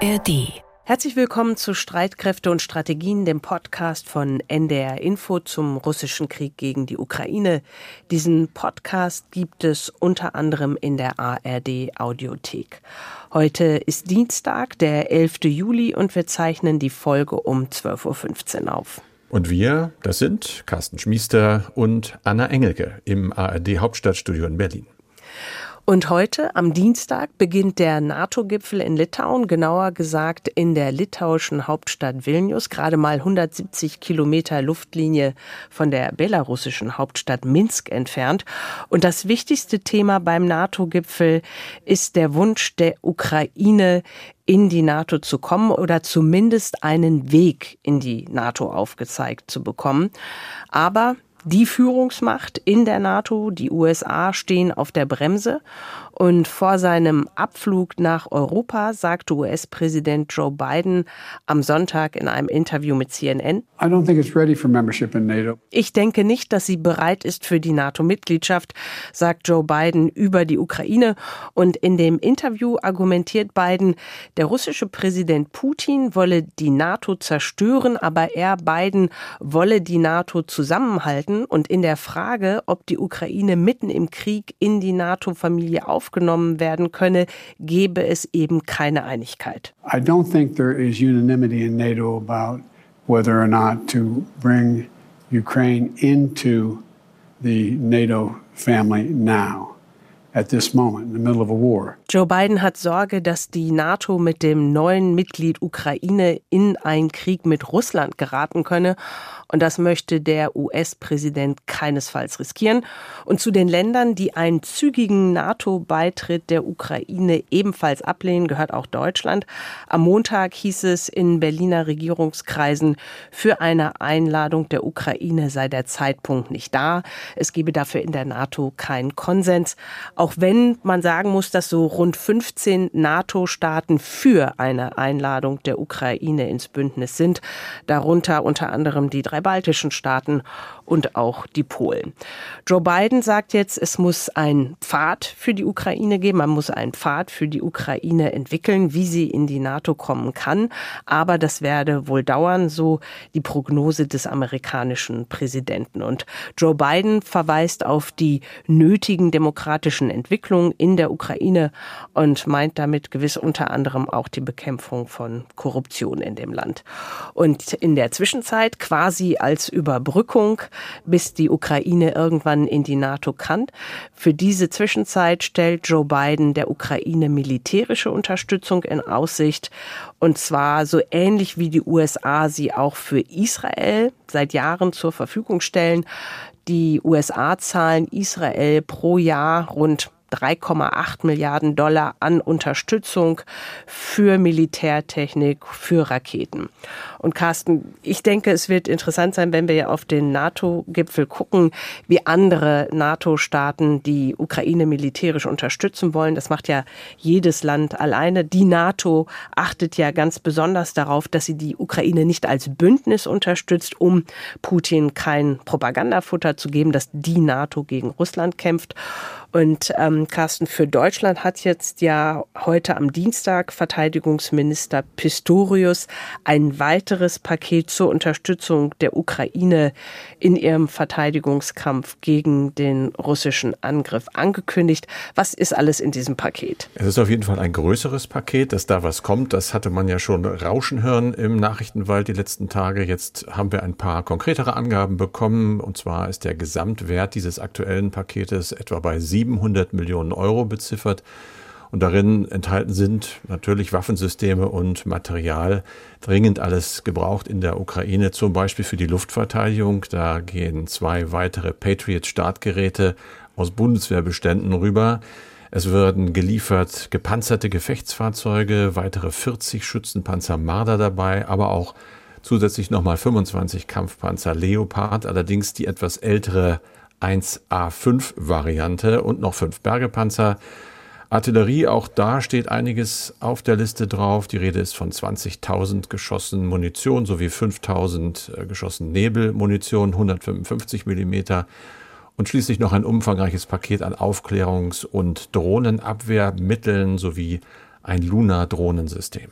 ARD. Herzlich willkommen zu Streitkräfte und Strategien, dem Podcast von NDR Info zum russischen Krieg gegen die Ukraine. Diesen Podcast gibt es unter anderem in der ARD Audiothek. Heute ist Dienstag, der 11. Juli und wir zeichnen die Folge um 12.15 Uhr auf. Und wir, das sind Carsten Schmiester und Anna Engelke im ARD Hauptstadtstudio in Berlin. Und heute, am Dienstag, beginnt der NATO-Gipfel in Litauen, genauer gesagt in der litauischen Hauptstadt Vilnius, gerade mal 170 Kilometer Luftlinie von der belarussischen Hauptstadt Minsk entfernt. Und das wichtigste Thema beim NATO-Gipfel ist der Wunsch der Ukraine, in die NATO zu kommen oder zumindest einen Weg in die NATO aufgezeigt zu bekommen. Aber die Führungsmacht in der NATO, die USA, stehen auf der Bremse. Und vor seinem Abflug nach Europa sagte US-Präsident Joe Biden am Sonntag in einem Interview mit CNN: I don't think it's ready for membership in NATO. Ich denke nicht, dass sie bereit ist für die NATO-Mitgliedschaft, sagt Joe Biden über die Ukraine. Und in dem Interview argumentiert Biden, der russische Präsident Putin wolle die NATO zerstören, aber er, Biden, wolle die NATO zusammenhalten. Und in der Frage, ob die Ukraine mitten im Krieg in die NATO-Familie aufgenommen werden könne, gebe es eben keine Einigkeit. I don't think there is unanimity in NATO about whether or not to bring Ukraine into the NATO family now. At this moment, in the middle of a war. Joe Biden hat Sorge, dass die NATO mit dem neuen Mitglied Ukraine in einen Krieg mit Russland geraten könne. Und das möchte der US-Präsident keinesfalls riskieren. Und zu den Ländern, die einen zügigen NATO-Beitritt der Ukraine ebenfalls ablehnen, gehört auch Deutschland. Am Montag hieß es in Berliner Regierungskreisen, für eine Einladung der Ukraine sei der Zeitpunkt nicht da. Es gebe dafür in der NATO keinen Konsens. Auch wenn man sagen muss, dass so rund 15 NATO-Staaten für eine Einladung der Ukraine ins Bündnis sind, darunter unter anderem die 3 baltischen Staaten und auch die Polen. Joe Biden sagt jetzt, es muss einen Pfad für die Ukraine geben, man muss einen Pfad für die Ukraine entwickeln, wie sie in die NATO kommen kann, aber das werde wohl dauern, so die Prognose des amerikanischen Präsidenten. Und Joe Biden verweist auf die nötigen demokratischen Entwicklungen in der Ukraine und meint damit gewiss unter anderem auch die Bekämpfung von Korruption in dem Land. Und in der Zwischenzeit, quasi als Überbrückung, bis die Ukraine irgendwann in die NATO kann, für diese Zwischenzeit stellt Joe Biden der Ukraine militärische Unterstützung in Aussicht, und zwar so ähnlich wie die USA sie auch für Israel seit Jahren zur Verfügung stellen. Die USA zahlen Israel pro Jahr rund 3,8 Milliarden Dollar an Unterstützung für Militärtechnik, für Raketen. Und Carsten, ich denke, es wird interessant sein, wenn wir ja auf den NATO-Gipfel gucken, wie andere NATO-Staaten die Ukraine militärisch unterstützen wollen. Das macht ja jedes Land alleine. Die NATO achtet ja ganz besonders darauf, dass sie die Ukraine nicht als Bündnis unterstützt, um Putin kein Propagandafutter zu geben, dass die NATO gegen Russland kämpft. Und Carsten, für Deutschland hat jetzt ja heute am Dienstag Verteidigungsminister Pistorius ein weiteres Paket zur Unterstützung der Ukraine in ihrem Verteidigungskampf gegen den russischen Angriff angekündigt. Was ist alles in diesem Paket? Es ist auf jeden Fall ein größeres Paket, dass da was kommt. Das hatte man ja schon rauschen hören im Nachrichtenwald die letzten Tage. Jetzt haben wir ein paar konkretere Angaben bekommen. Und zwar ist der Gesamtwert dieses aktuellen Paketes etwa bei 700 Millionen Euro beziffert. Und darin enthalten sind natürlich Waffensysteme und Material, dringend alles gebraucht in der Ukraine, zum Beispiel für die Luftverteidigung. Da gehen 2 weitere Patriot-Startgeräte aus Bundeswehrbeständen rüber. Es werden geliefert gepanzerte Gefechtsfahrzeuge, weitere 40 Schützenpanzer Marder dabei, aber auch zusätzlich nochmal 25 Kampfpanzer Leopard, allerdings die etwas ältere 1A5-Variante und noch 5 Bergepanzer. Artillerie, auch da steht einiges auf der Liste drauf. Die Rede ist von 20.000 Geschossen Munition sowie 5.000 Geschossen Nebelmunition, 155 Millimeter. Und schließlich noch ein umfangreiches Paket an Aufklärungs- und Drohnenabwehrmitteln sowie ein Lunar-Drohnensystem.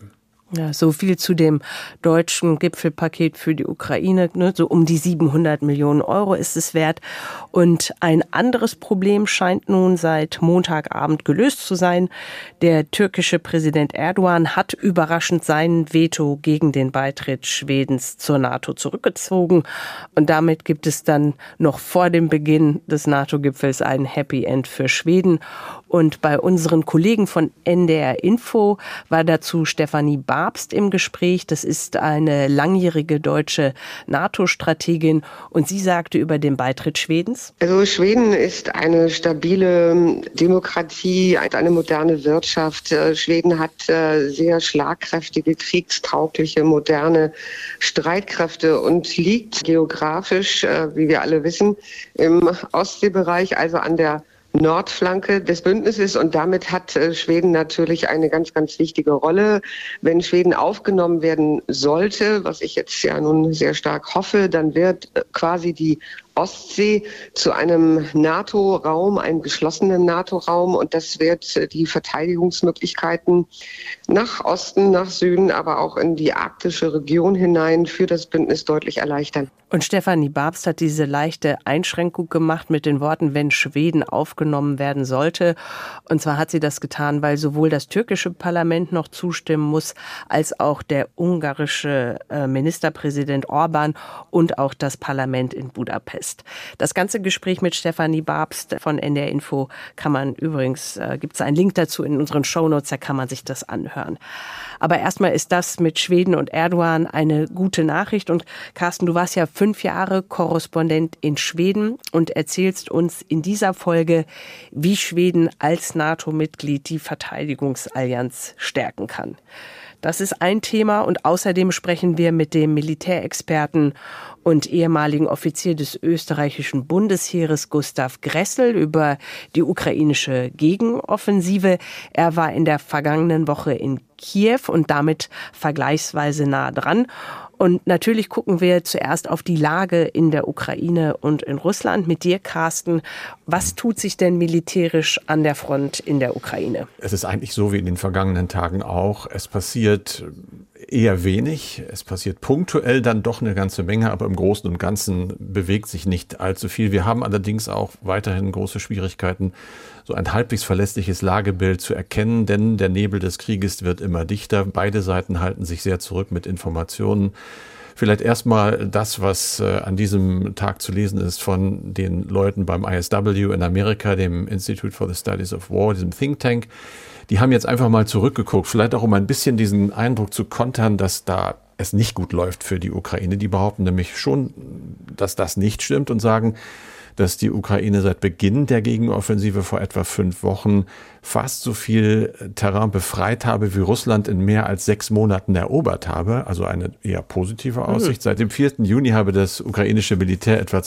Ja, so viel zu dem deutschen Gipfelpaket für die Ukraine. Ne? So um die 700 Millionen Euro ist es wert. Und ein anderes Problem scheint nun seit Montagabend gelöst zu sein. Der türkische Präsident Erdogan hat überraschend sein Veto gegen den Beitritt Schwedens zur NATO zurückgezogen. Und damit gibt es dann noch vor dem Beginn des NATO-Gipfels ein Happy End für Schweden. Und bei unseren Kollegen von NDR Info war dazu Stefanie Babst im Gespräch. Das ist eine langjährige deutsche NATO-Strategin. Und sie sagte über den Beitritt Schwedens: Also Schweden ist eine stabile Demokratie, eine moderne Wirtschaft. Schweden hat sehr schlagkräftige, kriegstaugliche, moderne Streitkräfte und liegt geografisch, wie wir alle wissen, im Ostseebereich, also an der Nordflanke des Bündnisses, und damit hat Schweden natürlich eine ganz, ganz wichtige Rolle. Wenn Schweden aufgenommen werden sollte, was ich jetzt ja nun sehr stark hoffe, dann wird quasi die Ostsee zu einem NATO-Raum, einem geschlossenen NATO-Raum, und das wird die Verteidigungsmöglichkeiten nach Osten, nach Süden, aber auch in die arktische Region hinein für das Bündnis deutlich erleichtern. Und Stefanie Babst hat diese leichte Einschränkung gemacht mit den Worten, wenn Schweden aufgenommen werden sollte. Und zwar hat sie das getan, weil sowohl das türkische Parlament noch zustimmen muss, als auch der ungarische Ministerpräsident Orban und auch das Parlament in Budapest. Das ganze Gespräch mit Stefanie Babst von NDR Info kann man übrigens, gibt es einen Link dazu in unseren Shownotes, da kann man sich das anhören. Aber erstmal ist das mit Schweden und Erdogan eine gute Nachricht. Und Carsten, du warst ja 5 Jahre Korrespondent in Schweden und erzählst uns in dieser Folge, wie Schweden als NATO-Mitglied die Verteidigungsallianz stärken kann. Das ist ein Thema, und außerdem sprechen wir mit dem Militärexperten und ehemaligen Offizier des österreichischen Bundesheeres Gustav Gressel über die ukrainische Gegenoffensive. Er war in der vergangenen Woche in Kiew und damit vergleichsweise nah dran. Und natürlich gucken wir zuerst auf die Lage in der Ukraine und in Russland. Mit dir, Carsten, was tut sich denn militärisch an der Front in der Ukraine? Es ist eigentlich so wie in den vergangenen Tagen auch. Es passiert eher wenig. Es passiert punktuell dann doch eine ganze Menge, aber im Großen und Ganzen bewegt sich nicht allzu viel. Wir haben allerdings auch weiterhin große Schwierigkeiten, so ein halbwegs verlässliches Lagebild zu erkennen, denn der Nebel des Krieges wird immer dichter. Beide Seiten halten sich sehr zurück mit Informationen. Vielleicht erstmal das, was an diesem Tag zu lesen ist von den Leuten beim ISW in Amerika, dem Institute for the Studies of War, diesem Think Tank. Die haben jetzt einfach mal zurückgeguckt, vielleicht auch um ein bisschen diesen Eindruck zu kontern, dass da es nicht gut läuft für die Ukraine. Die behaupten nämlich schon, dass das nicht stimmt und sagen, dass die Ukraine seit Beginn der Gegenoffensive vor etwa 5 Wochen fast so viel Terrain befreit habe, wie Russland in mehr als 6 Monaten erobert habe. Also eine eher positive Aussicht. Seit dem 4. Juni habe das ukrainische Militär etwa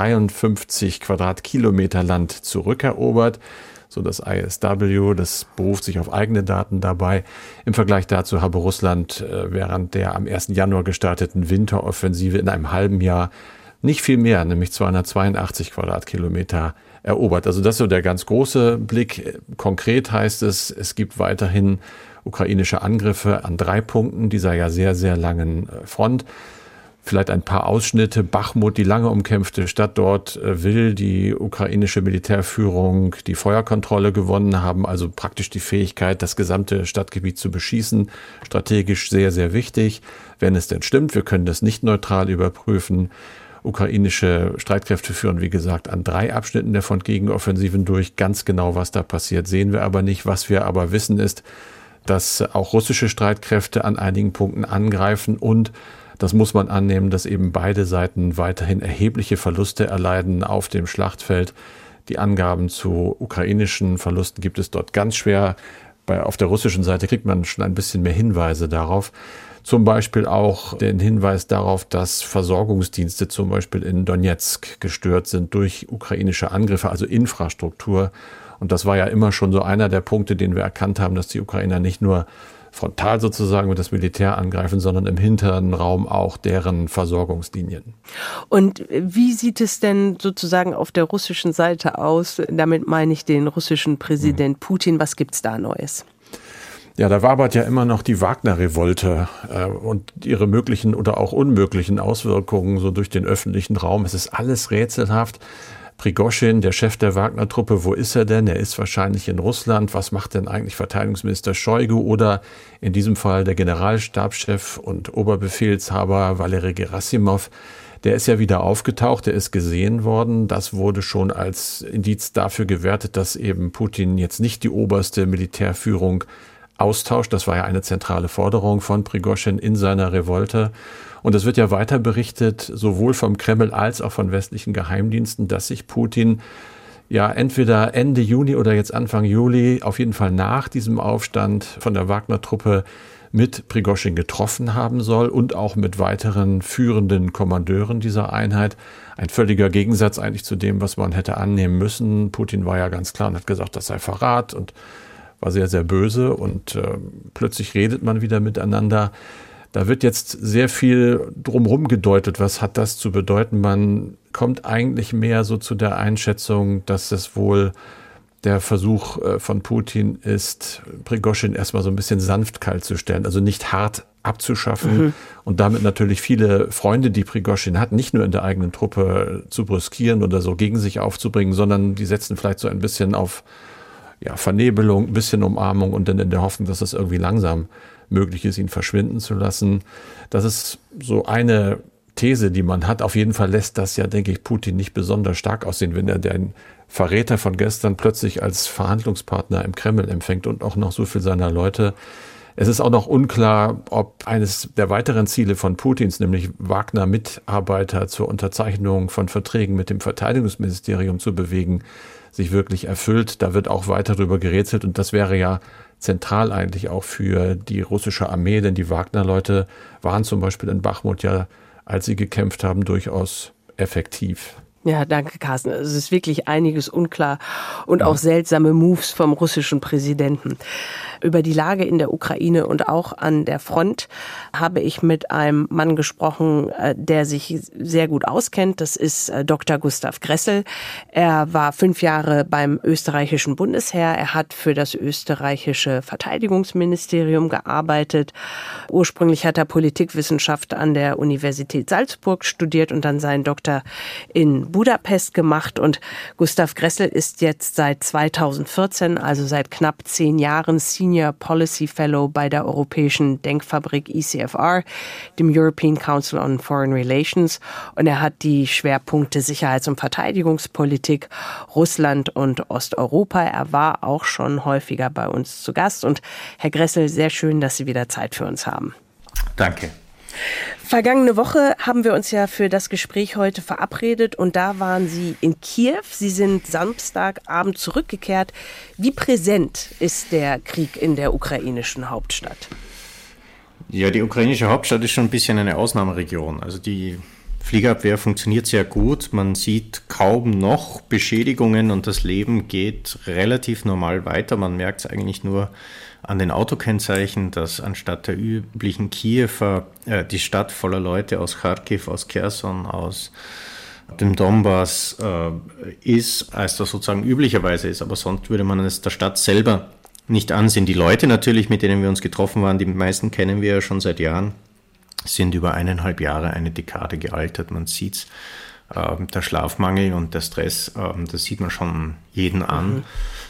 253 Quadratkilometer Land zurückerobert. So das ISW, das beruft sich auf eigene Daten dabei. Im Vergleich dazu habe Russland während der am 1. Januar gestarteten Winteroffensive in einem halben Jahr nicht viel mehr, nämlich 282 Quadratkilometer erobert. Also das ist so der ganz große Blick. Konkret heißt es, es gibt weiterhin ukrainische Angriffe an 3 Punkten dieser ja sehr, sehr langen Front. Vielleicht ein paar Ausschnitte. Bachmut, die lange umkämpfte Stadt, dort will die ukrainische Militärführung die Feuerkontrolle gewonnen haben, also praktisch die Fähigkeit, das gesamte Stadtgebiet zu beschießen. Strategisch sehr, sehr wichtig, wenn es denn stimmt. Wir können das nicht neutral überprüfen. Ukrainische Streitkräfte führen, wie gesagt, an 3 Abschnitten der Front-Gegenoffensiven durch. Ganz genau, was da passiert, sehen wir aber nicht. Was wir aber wissen, ist, dass auch russische Streitkräfte an einigen Punkten angreifen, und das muss man annehmen, dass eben beide Seiten weiterhin erhebliche Verluste erleiden auf dem Schlachtfeld. Die Angaben zu ukrainischen Verlusten gibt es dort ganz schwer. Auf der russischen Seite kriegt man schon ein bisschen mehr Hinweise darauf. Zum Beispiel auch den Hinweis darauf, dass Versorgungsdienste zum Beispiel in Donetsk gestört sind durch ukrainische Angriffe, also Infrastruktur. Und das war ja immer schon so einer der Punkte, den wir erkannt haben, dass die Ukrainer nicht nur frontal sozusagen mit das Militär angreifen, sondern im hinteren Raum auch deren Versorgungslinien. Und wie sieht es denn sozusagen auf der russischen Seite aus? Damit meine ich den russischen Präsident Putin. Was gibt's da Neues? Ja, da wabert ja immer noch die Wagner-Revolte und ihre möglichen oder auch unmöglichen Auswirkungen so durch den öffentlichen Raum. Es ist alles rätselhaft. Prigoschin, der Chef der Wagner-Truppe, wo ist er denn? Er ist wahrscheinlich in Russland. Was macht denn eigentlich Verteidigungsminister Shoigu oder in diesem Fall der Generalstabschef und Oberbefehlshaber Valery Gerasimov? Der ist ja wieder aufgetaucht, der ist gesehen worden. Das wurde schon als Indiz dafür gewertet, dass eben Putin jetzt nicht die oberste Militärführung austauscht. Das war ja eine zentrale Forderung von Prigoschin in seiner Revolte. Und es wird ja weiter berichtet, sowohl vom Kreml als auch von westlichen Geheimdiensten, dass sich Putin ja entweder Ende Juni oder jetzt Anfang Juli, auf jeden Fall nach diesem Aufstand von der Wagner-Truppe, mit Prigoschin getroffen haben soll und auch mit weiteren führenden Kommandeuren dieser Einheit. Ein völliger Gegensatz eigentlich zu dem, was man hätte annehmen müssen. Putin war ja ganz klar und hat gesagt, das sei Verrat und war sehr, sehr böse. Und plötzlich redet man wieder miteinander. Da wird jetzt sehr viel drumherum gedeutet. Was hat das zu bedeuten? Man kommt eigentlich mehr so zu der Einschätzung, dass es wohl der Versuch von Putin ist, Prigoschin erstmal so ein bisschen sanft kalt zu stellen, also nicht hart abzuschaffen und damit natürlich viele Freunde, die Prigoschin hat, nicht nur in der eigenen Truppe zu brüskieren oder so gegen sich aufzubringen, sondern die setzen vielleicht so ein bisschen auf Vernebelung, ein bisschen Umarmung und dann in der Hoffnung, dass es irgendwie langsam möglich ist, ihn verschwinden zu lassen. Das ist so eine These, die man hat. Auf jeden Fall lässt das ja, denke ich, Putin nicht besonders stark aussehen, wenn er den Verräter von gestern plötzlich als Verhandlungspartner im Kreml empfängt und auch noch so viel seiner Leute. Es ist auch noch unklar, ob eines der weiteren Ziele von Putins, nämlich Wagner-Mitarbeiter zur Unterzeichnung von Verträgen mit dem Verteidigungsministerium zu bewegen, sich wirklich erfüllt. Da wird auch weiter darüber gerätselt und das wäre ja zentral eigentlich auch für die russische Armee, denn die Wagner-Leute waren zum Beispiel in Bachmut ja, als sie gekämpft haben, durchaus effektiv. Ja, danke, Carsten. Es ist wirklich einiges unklar und auch seltsame Moves vom russischen Präsidenten. Über die Lage in der Ukraine und auch an der Front habe ich mit einem Mann gesprochen, der sich sehr gut auskennt. Das ist Dr. Gustav Gressel. Er war 5 Jahre beim österreichischen Bundesheer. Er hat für das österreichische Verteidigungsministerium gearbeitet. Ursprünglich hat er Politikwissenschaft an der Universität Salzburg studiert und dann seinen Doktor in Budapest gemacht. Und Gustav Gressel ist jetzt seit 2014, also seit knapp 10 Jahren, Senior Policy Fellow bei der europäischen Denkfabrik ECFR, dem European Council on Foreign Relations. Und er hat die Schwerpunkte Sicherheits- und Verteidigungspolitik, Russland und Osteuropa. Er war auch schon häufiger bei uns zu Gast. Und Herr Gressel, sehr schön, dass Sie wieder Zeit für uns haben. Danke. Vergangene Woche haben wir uns ja für das Gespräch heute verabredet und da waren Sie in Kiew. Sie sind Samstagabend zurückgekehrt. Wie präsent ist der Krieg in der ukrainischen Hauptstadt? Ja, die ukrainische Hauptstadt ist schon ein bisschen eine Ausnahmeregion. Also die Fliegerabwehr funktioniert sehr gut. Man sieht kaum noch Beschädigungen und das Leben geht relativ normal weiter. Man merkt es eigentlich nur an den Autokennzeichen, dass anstatt der üblichen Kiewer die Stadt voller Leute aus Kharkiv, aus Cherson, aus dem Donbass ist, als das sozusagen üblicherweise ist. Aber sonst würde man es der Stadt selber nicht ansehen. Die Leute natürlich, mit denen wir uns getroffen waren, die meisten kennen wir ja schon seit Jahren, sind über 1,5 Jahre, eine Dekade gealtert. Man sieht's. Der Schlafmangel und der Stress, das sieht man schon jeden an.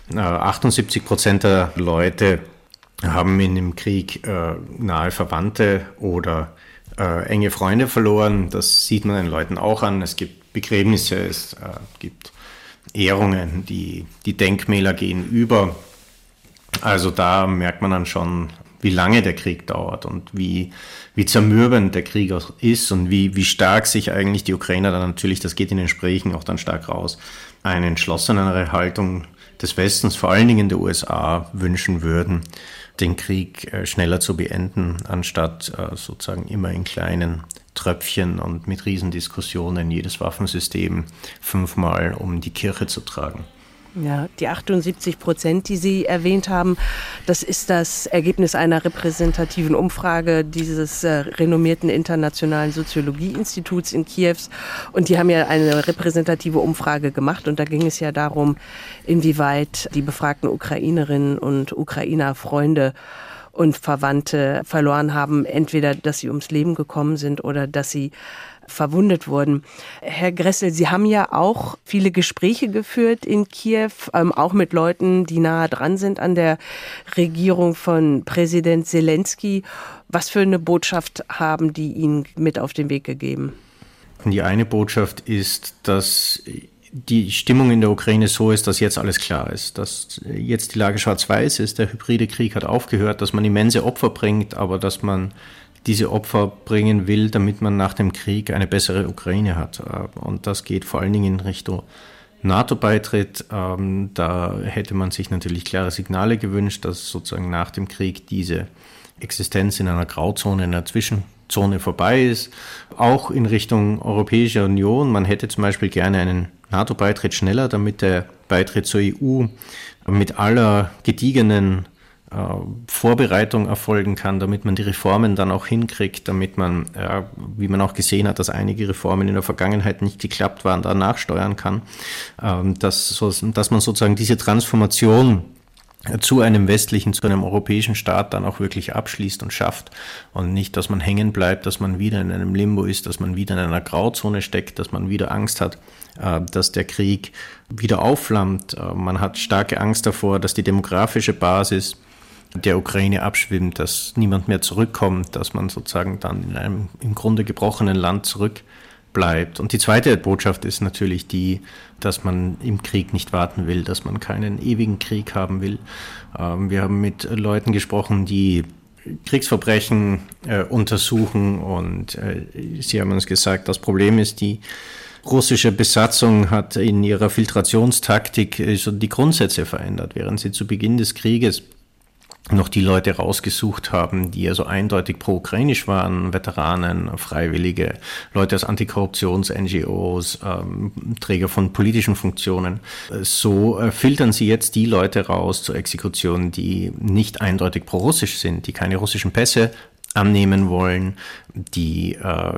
78% der Leute haben in dem Krieg nahe Verwandte oder enge Freunde verloren. Das sieht man den Leuten auch an. Es gibt Begräbnisse, es gibt Ehrungen, die Denkmäler gehen über. Also da merkt man dann schon, wie lange der Krieg dauert und wie zermürbend der Krieg auch ist und wie stark sich eigentlich die Ukrainer dann natürlich, das geht in den Gesprächen auch dann stark raus, eine entschlossenere Haltung des Westens, vor allen Dingen der USA, wünschen würden, den Krieg schneller zu beenden, anstatt sozusagen immer in kleinen Tröpfchen und mit Riesendiskussionen jedes Waffensystem 5-mal um die Kirche zu tragen. Ja, die 78%, die Sie erwähnt haben, das ist das Ergebnis einer repräsentativen Umfrage dieses renommierten internationalen Soziologieinstituts in Kiews. Und die haben ja eine repräsentative Umfrage gemacht und da ging es ja darum, inwieweit die befragten Ukrainerinnen und Ukrainer Freunde und Verwandte verloren haben, entweder dass sie ums Leben gekommen sind oder dass sie verwundet wurden. Herr Gressel, Sie haben ja auch viele Gespräche geführt in Kiew, auch mit Leuten, die nahe dran sind an der Regierung von Präsident Zelensky. Was für eine Botschaft haben die Ihnen mit auf den Weg gegeben? Die eine Botschaft ist, dass die Stimmung in der Ukraine so ist, dass jetzt alles klar ist, dass jetzt die Lage schwarz-weiß ist, der hybride Krieg hat aufgehört, dass man immense Opfer bringt, aber dass man diese Opfer bringen will, damit man nach dem Krieg eine bessere Ukraine hat. Und das geht vor allen Dingen in Richtung NATO-Beitritt. Da hätte man sich natürlich klare Signale gewünscht, dass sozusagen nach dem Krieg diese Existenz in einer Grauzone, in einer Zwischenzone vorbei ist. Auch in Richtung Europäische Union. Man hätte zum Beispiel gerne einen NATO-Beitritt schneller, damit der Beitritt zur EU mit aller gediegenen Vorbereitung erfolgen kann, damit man die Reformen dann auch hinkriegt, damit man, wie man auch gesehen hat, dass einige Reformen in der Vergangenheit nicht geklappt waren, da nachsteuern kann, dass man sozusagen diese Transformation zu einem westlichen, zu einem europäischen Staat dann auch wirklich abschließt und schafft und nicht, dass man hängen bleibt, dass man wieder in einem Limbo ist, dass man wieder in einer Grauzone steckt, dass man wieder Angst hat, dass der Krieg wieder aufflammt. Man hat starke Angst davor, dass die demografische Basis der Ukraine abschwimmt, dass niemand mehr zurückkommt, dass man sozusagen dann in einem im Grunde gebrochenen Land zurückbleibt. Und die zweite Botschaft ist natürlich die, dass man im Krieg nicht warten will, dass man keinen ewigen Krieg haben will. Wir haben mit Leuten gesprochen, die Kriegsverbrechen untersuchen und sie haben uns gesagt, das Problem ist, die russische Besatzung hat in ihrer Filtrationstaktik so die Grundsätze verändert, während sie zu Beginn des Krieges noch die Leute rausgesucht haben, die also eindeutig pro-ukrainisch waren, Veteranen, Freiwillige, Leute aus Antikorruptions-NGOs, Träger von politischen Funktionen. So filtern sie jetzt die Leute raus zur Exekution, die nicht eindeutig pro-russisch sind, die keine russischen Pässe annehmen wollen, die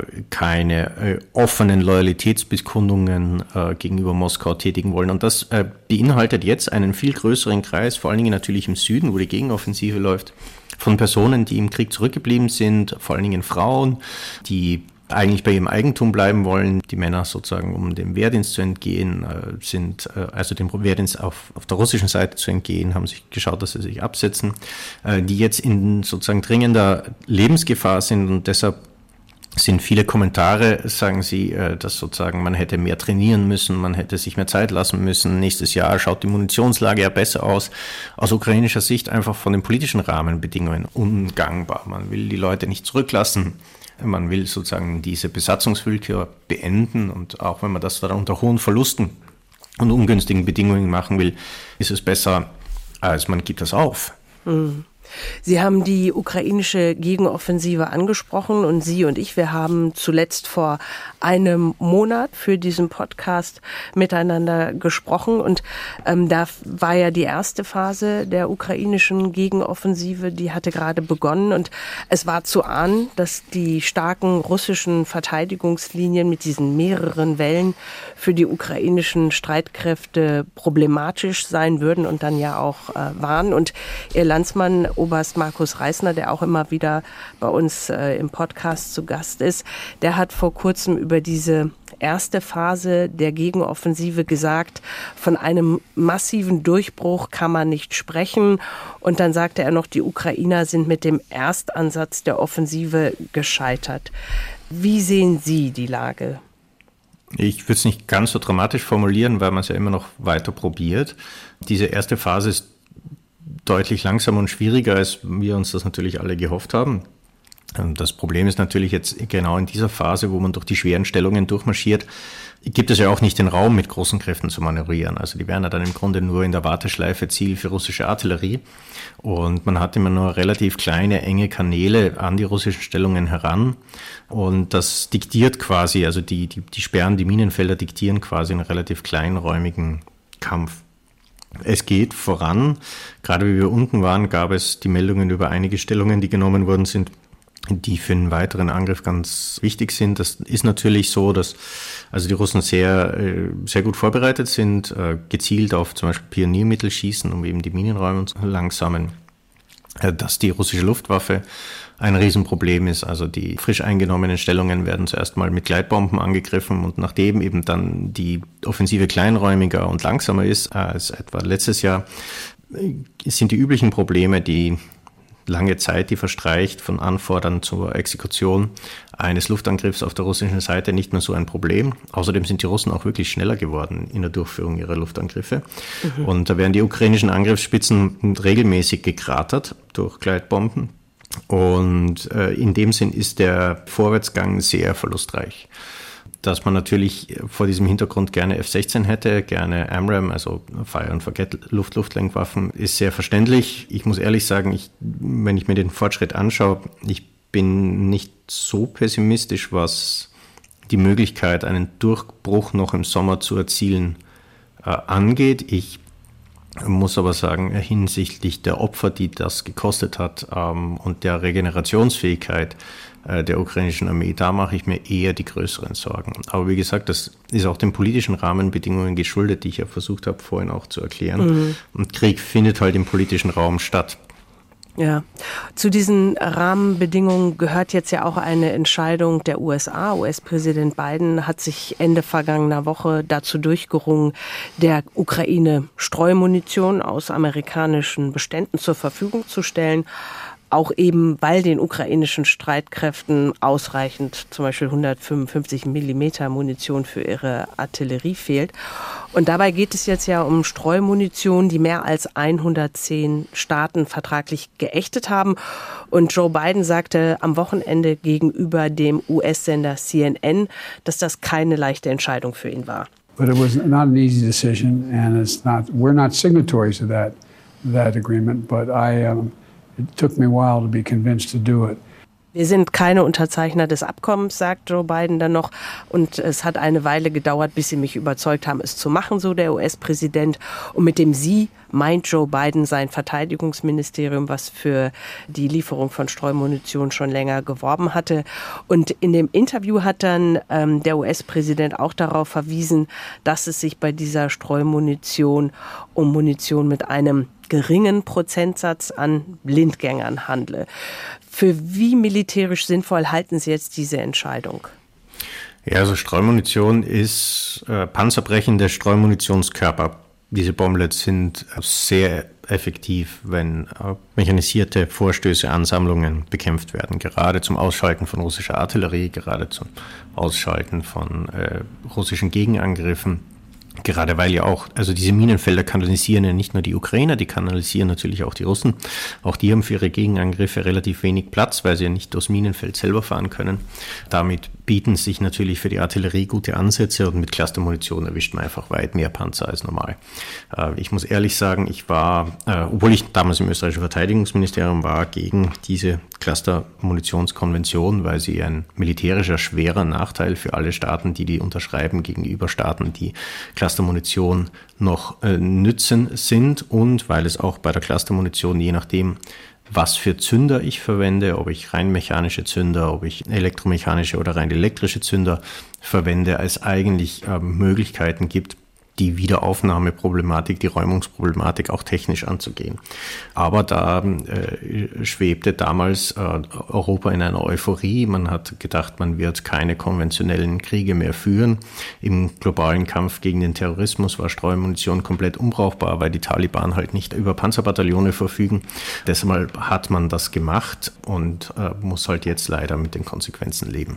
keine offenen Loyalitätsbekundungen gegenüber Moskau tätigen wollen. Und das beinhaltet jetzt einen viel größeren Kreis, vor allen Dingen natürlich im Süden, wo die Gegenoffensive läuft, von Personen, die im Krieg zurückgeblieben sind, vor allen Dingen Frauen, die eigentlich bei ihrem Eigentum bleiben wollen. Die Männer sozusagen, um dem Wehrdienst zu entgehen, also dem Wehrdienst auf der russischen Seite zu entgehen, haben sich geschaut, dass sie sich absetzen, die jetzt in sozusagen dringender Lebensgefahr sind und deshalb sind viele Kommentare, sagen sie, dass sozusagen man hätte mehr trainieren müssen, man hätte sich mehr Zeit lassen müssen. Nächstes Jahr schaut die Munitionslage ja besser aus. Aus ukrainischer Sicht einfach von den politischen Rahmenbedingungen ungangbar. Man will die Leute nicht zurücklassen. Man will sozusagen diese Besatzungswillkür beenden und auch wenn man das dann unter hohen Verlusten und ungünstigen Bedingungen machen will, ist es besser, als man gibt das auf. Sie haben die ukrainische Gegenoffensive angesprochen und Sie und ich, wir haben zuletzt vor einem Monat für diesen Podcast miteinander gesprochen und da war ja die erste Phase der ukrainischen Gegenoffensive, die hatte gerade begonnen und es war zu ahnen, dass die starken russischen Verteidigungslinien mit diesen mehreren Wellen für die ukrainischen Streitkräfte problematisch sein würden und dann ja auch waren und Ihr Landsmann Oberst Markus Reisner, der auch immer wieder bei uns im Podcast zu Gast ist, der hat vor kurzem über diese erste Phase der Gegenoffensive gesagt, von einem massiven Durchbruch kann man nicht sprechen. Und dann sagte er noch, die Ukrainer sind mit dem Erstansatz der Offensive gescheitert. Wie sehen Sie die Lage? Ich würde es nicht ganz so dramatisch formulieren, weil man es ja immer noch weiter probiert. Diese erste Phase ist deutlich langsamer und schwieriger, als wir uns das natürlich alle gehofft haben. Das Problem ist natürlich jetzt genau in dieser Phase, wo man durch die schweren Stellungen durchmarschiert, gibt es ja auch nicht den Raum, mit großen Kräften zu manövrieren. Also die wären ja dann im Grunde nur in der Warteschleife Ziel für russische Artillerie. Und man hat immer nur relativ kleine, enge Kanäle an die russischen Stellungen heran. Und das diktiert quasi, also die Sperren, die Minenfelder diktieren quasi einen relativ kleinräumigen Kampf. Es geht voran. Gerade wie wir unten waren, gab es die Meldungen über einige Stellungen, die genommen worden sind, die für einen weiteren Angriff ganz wichtig sind. Das ist natürlich so, dass also die Russen sehr gut vorbereitet sind, gezielt auf zum Beispiel Pioniermittel schießen, um eben die Minenräume zu langsamen. dass die russische Luftwaffe ein Riesenproblem ist. Also die frisch eingenommenen Stellungen werden zuerst mal mit Gleitbomben angegriffen und nachdem eben dann die Offensive kleinräumiger und langsamer ist als etwa letztes Jahr, sind die üblichen Probleme, die lange Zeit, die verstreicht von Anfordern zur Exekution eines Luftangriffs auf der russischen Seite, nicht mehr so ein Problem. Außerdem sind die Russen auch wirklich schneller geworden in der Durchführung ihrer Luftangriffe. Und da werden die ukrainischen Angriffsspitzen regelmäßig gekratert durch Gleitbomben. Und in dem Sinn ist der Vorwärtsgang sehr verlustreich. Dass man natürlich vor diesem Hintergrund gerne F-16 hätte, gerne AMRAAM, also Fire and Forget Luftlenkwaffen, ist sehr verständlich. Ich muss ehrlich sagen, wenn ich mir den Fortschritt anschaue, ich bin nicht so pessimistisch, was die Möglichkeit, einen Durchbruch noch im Sommer zu erzielen, angeht. Ich muss aber sagen, hinsichtlich der Opfer, die das gekostet hat, und der Regenerationsfähigkeit der ukrainischen Armee, da mache ich mir eher die größeren Sorgen. Aber wie gesagt, das ist auch den politischen Rahmenbedingungen geschuldet, die ich ja versucht habe, vorhin auch zu erklären. Und Krieg findet halt im politischen Raum statt. Ja, zu diesen Rahmenbedingungen gehört jetzt ja auch eine Entscheidung der USA. US-Präsident Biden hat sich Ende vergangener Woche dazu durchgerungen, der Ukraine Streumunition aus amerikanischen Beständen zur Verfügung zu stellen. Auch eben, weil den ukrainischen Streitkräften ausreichend zum Beispiel 155 Millimeter Munition für ihre Artillerie fehlt. Und dabei geht es jetzt ja um Streumunition, die mehr als 110 Staaten vertraglich geächtet haben. Und Joe Biden sagte am Wochenende gegenüber dem US-Sender CNN, dass das keine leichte Entscheidung für ihn war. But it was not an easy decision, and we're not signatories to that agreement, but it took me a while to be convinced to do it. Wir sind keine Unterzeichner des Abkommens, sagt Joe Biden dann noch. Und es hat eine Weile gedauert, bis sie mich überzeugt haben, es zu machen, so der US-Präsident. Und mit dem Sie meint Joe Biden sein Verteidigungsministerium, was für die Lieferung von Streumunition schon länger geworben hatte. Und in dem Interview hat dann der US-Präsident auch darauf verwiesen, dass es sich bei dieser Streumunition um Munition mit einem geringen Prozentsatz an Blindgängern handle. Für wie militärisch sinnvoll halten Sie jetzt diese Entscheidung? Ja, also Streumunition ist panzerbrechende Streumunistionskörper. Diese Bomblets sind sehr effektiv, wenn mechanisierte Vorstöße, Ansammlungen bekämpft werden. Gerade zum Ausschalten von russischer Artillerie, gerade zum Ausschalten von russischen Gegenangriffen. Gerade weil ja auch, also diese Minenfelder kanalisieren ja nicht nur die Ukrainer, die kanalisieren natürlich auch die Russen. Auch die haben für ihre Gegenangriffe relativ wenig Platz, weil sie ja nicht durchs Minenfeld selber fahren können. Damit bieten sich natürlich für die Artillerie gute Ansätze und mit Clustermunition erwischt man einfach weit mehr Panzer als normal. Ich muss ehrlich sagen, ich war, obwohl ich damals im österreichischen Verteidigungsministerium war, gegen diese Clustermunitionskonvention, weil sie ein militärischer schwerer Nachteil für alle Staaten, die unterschreiben, gegenüber Staaten, die Clustermunition noch nützen sind, und weil es auch bei der Clustermunition, je nachdem, was für Zünder ich verwende, ob ich rein mechanische Zünder, ob ich elektromechanische oder rein elektrische Zünder verwende, als eigentlich Möglichkeiten gibt, die Wiederaufnahmeproblematik, die Räumungsproblematik auch technisch anzugehen. Aber da schwebte damals Europa in einer Euphorie. Man hat gedacht, man wird keine konventionellen Kriege mehr führen. Im globalen Kampf gegen den Terrorismus war Streumunition komplett unbrauchbar, weil die Taliban halt nicht über Panzerbataillone verfügen. Deshalb hat man das gemacht und muss halt jetzt leider mit den Konsequenzen leben.